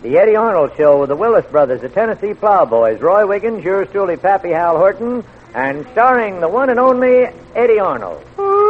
The Eddie Arnold Show with the Willis Brothers, the Tennessee Plowboys, Roy Wiggins, yours truly, Pappy Hal Horton, and starring the one and only Eddie Arnold.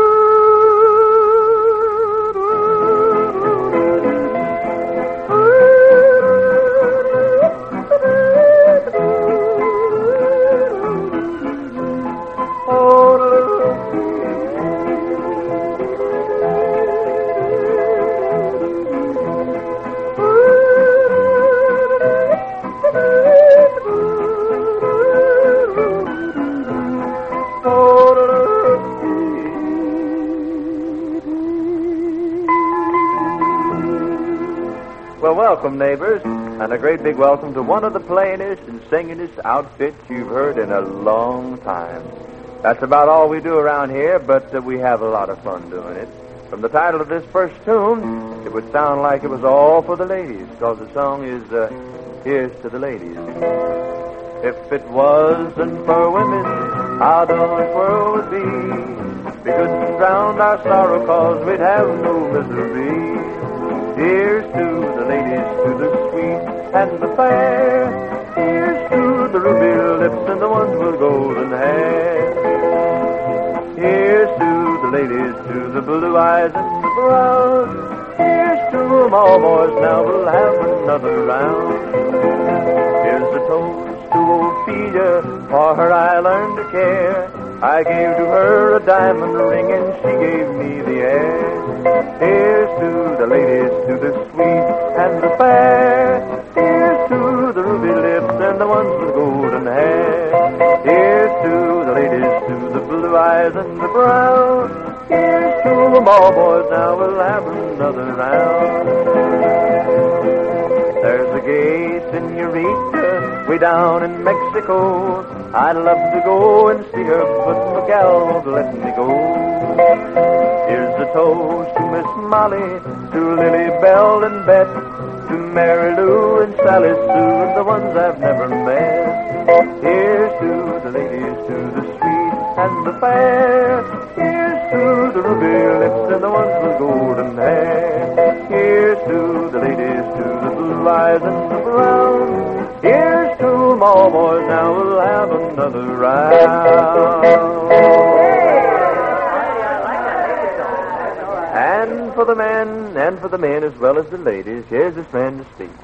Well, welcome, neighbors, and a great big welcome to one of the plainest and singingest outfits you've heard in a long time. That's about all we do around here, but we have a lot of fun doing it. From the title of this first tune, it would sound like it was all for the ladies, because the song is, Here's to the Ladies. If it wasn't for women, how the world would be. We couldn't drown our sorrow, cause we'd have no misery. Here's to the ladies, to the sweet and the fair. Here's to the ruby lips and the ones with golden hair. Here's to the ladies, to the blue eyes and the brown. Here's to them all, boys, now we'll have another round. Here's a toast to Ophelia, for her I learned to care. I gave to her a diamond ring and she gave me the air. Here's to the ladies, to the sweet and the fair. Here's to the ruby lips and the ones with golden hair. Here's to the ladies, to the blue eyes and the brown. Here's to them all, boys, now we'll have another round. There's a gay senorita way down in Mexico. I'd love to go and see her, but Miguel won't let me go. Here's a toast to Miss Molly, to Lily Bell and Bet, to Mary Lou and Sally Sue and the ones I've never met. Here's to the ladies, to the sweet and the fair. Here's to the ruby lips and the ones with golden hair. Here's to the ladies, to the blue eyes and the brown. Here's to them all, boys, now we'll have another round. And for the men as well as the ladies, here's this man to speak.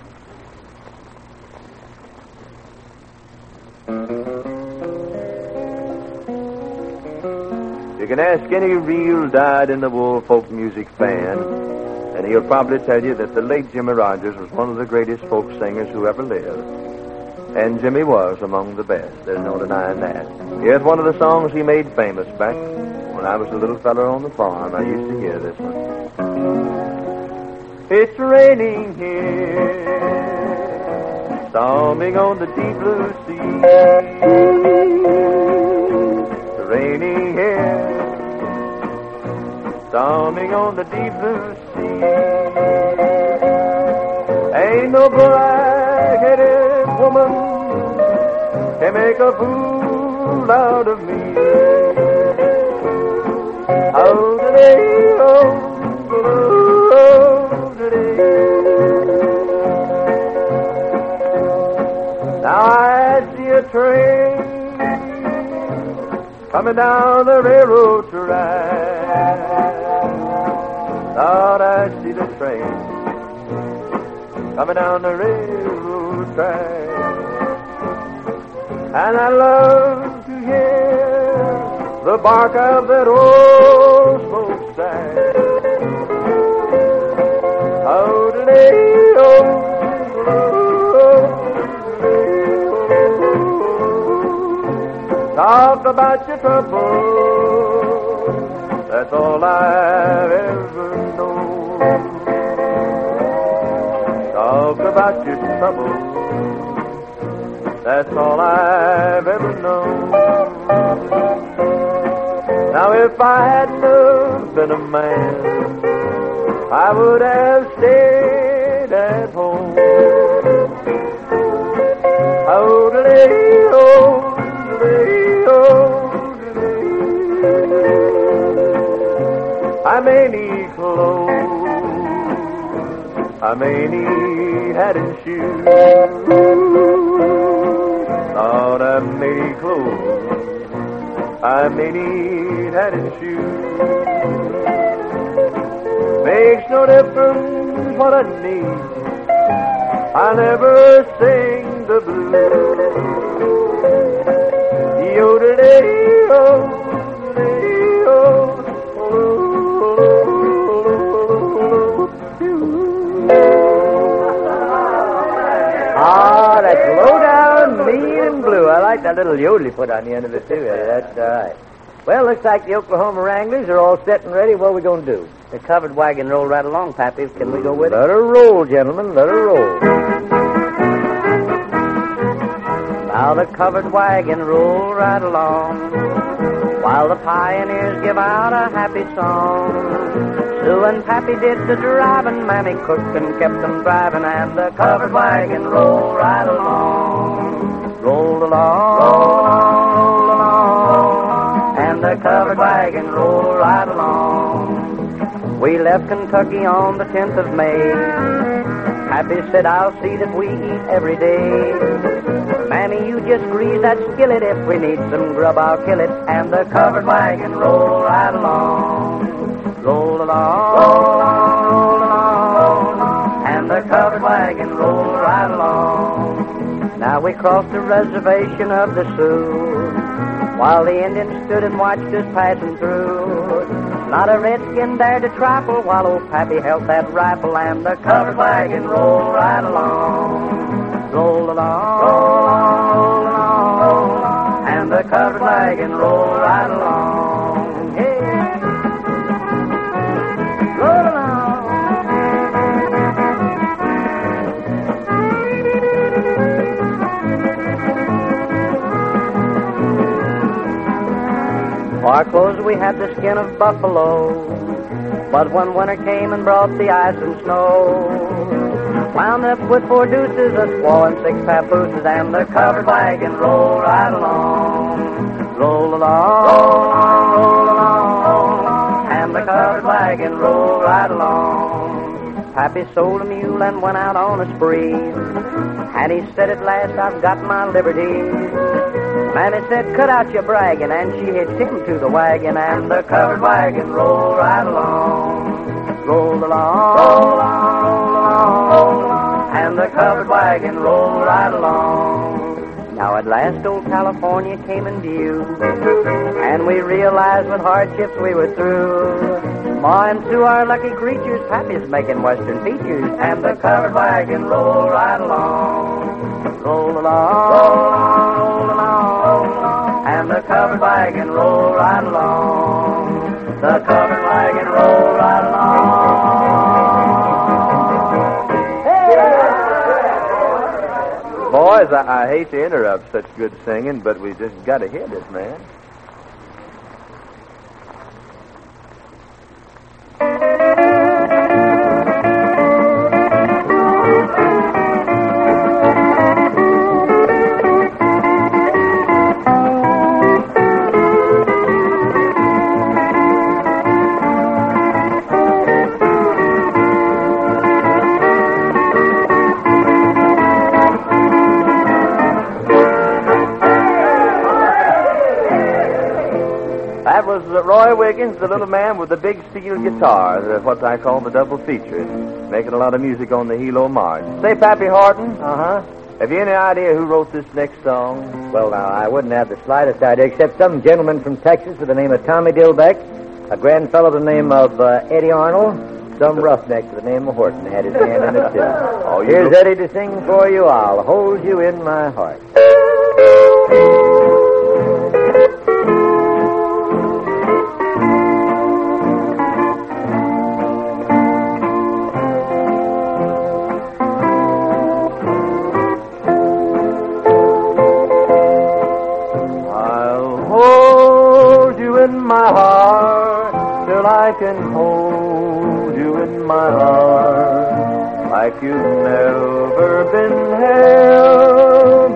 You can ask any real dyed-in-the-wool folk music fan, and he'll probably tell you that the late Jimmy Rogers was one of the greatest folk singers who ever lived. And Jimmy was among the best. There's no denying that. Here's one of the songs he made famous back when I was a little fella on the farm. I used to hear this one. It's raining here, storming on the deep blue sea. It's raining here, storming on the deep blue sea. Ain't no black-headed woman can make a fool out of me. Oh, today, oh, today. Now I see a train coming down the railroad track. Thought I see the train coming down the railroad track. And I love to hear the bark of that old smokestack. Oh, today, oh, talk about your trouble, that's all I've ever known. Talk about your trouble, that's all I've ever known. Now if I hadn't been a man, I would have stayed at home. Oh, today, oh, today, oh, today. I may need clothes, I may need hat and shoes. Lord, I may need clothes. I may need hat and shoes. Makes no difference what I need. I never sing the blues. Yo-da-day-o. Ah, that's low down, mean and blue. I like that little yodel you put on the end of it, too. That's all right. Well, looks like the Oklahoma Wranglers are all set and ready. What are we going to do? The covered wagon rolled right along, Pappy. Can we go with it? Let her roll, gentlemen. Let her roll. Now the covered wagon rolled right along, while the pioneers give out a happy song. Sue and Pappy did the driving, Mammy cooked and kept them driving, and the covered wagon rolled right along. Rolled along, rolled along, and the covered wagon rolled right along. We left Kentucky on the 10th of May. Pappy said, I'll see that we eat every day. Mammy, you just grease that skillet. If we need some grub, I'll kill it. And the covered wagon rolled right along. Roll along, roll along, roll along. And the covered wagon rolled right along. Now we crossed the reservation of the Sioux, while the Indians stood and watched us passing through. Not a redskin dared to trifle while old Pappy held that rifle, and the covered wagon rolled right along. Roll along, roll along, roll along, roll along, and the covered wagon rolled right along. Hey, roll along. For our clothes we had the skin of buffalo, but when winter came and brought the ice and snow, wound up with 4 deuces, a squaw and 6 papooses, and the covered wagon rolled right along. Roll along, roll along, roll along, roll along, and the covered wagon rolled right along. Pappy sold a mule and went out on a spree, and he said, at last I've got my liberty. Mammy said, cut out your bragging, and she hitched him to the wagon, and the covered wagon rolled right along. Rolled along, roll along, roll along, roll along, and the covered wagon rolled right along. Now at last old California came in view, and we realized what hardships we were through. Ma and Sue are lucky creatures, Pappy's making western features, and the covered wagon rolled right along. Roll along, roll along, roll along, roll along, and the covered wagon rolled right along. The covered wagon rolled right along. Boys, I hate to interrupt such good singing, but we just got to hear this, man. That was Roy Wiggins, the little man with the big steel guitar, what I call the double feature, making a lot of music on the Hilo March. Say, Pappy Horton. Uh-huh. Have you any idea who wrote this next song? Well, now, I wouldn't have the slightest idea, except some gentleman from Texas with the name of Tommy Dillbeck, a grand fellow by the name of Eddie Arnold, some roughneck with the name of Horton had his hand in it, too. Oh, Here's Eddie to sing for you, I'll Hold You in My Heart. I can hold you in my heart like you've never been held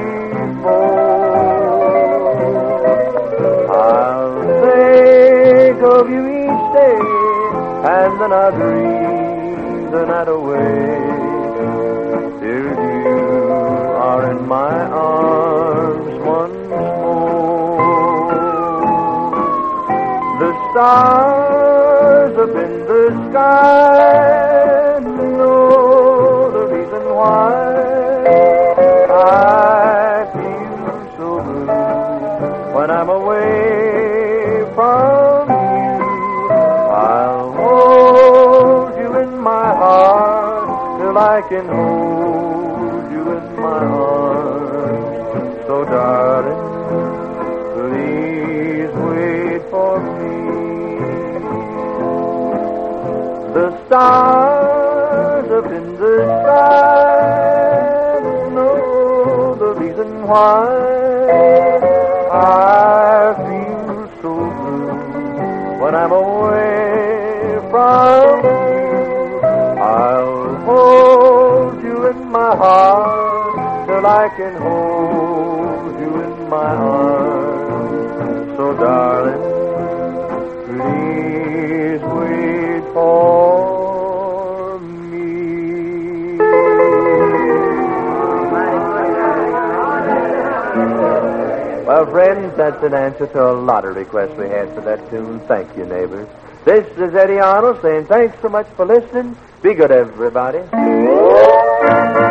before. I'll think of you each day, and then I'll dream the night away. away till you are in my arms once more. The stars up in the sky know the reason why I feel so blue when I'm away from you. I'll hold you in my heart till I can hold you in my arms. So darling, please wait for me. The stars up in the sky know the reason why I feel so blue when I'm away from you. I'll hold you in my heart till I can hold you in my arms. So darling, please wait for me. Well, friends, that's an answer to a lot of requests we had for that tune. Thank you, neighbors. This is Eddie Arnold saying thanks so much for listening. Be good, everybody.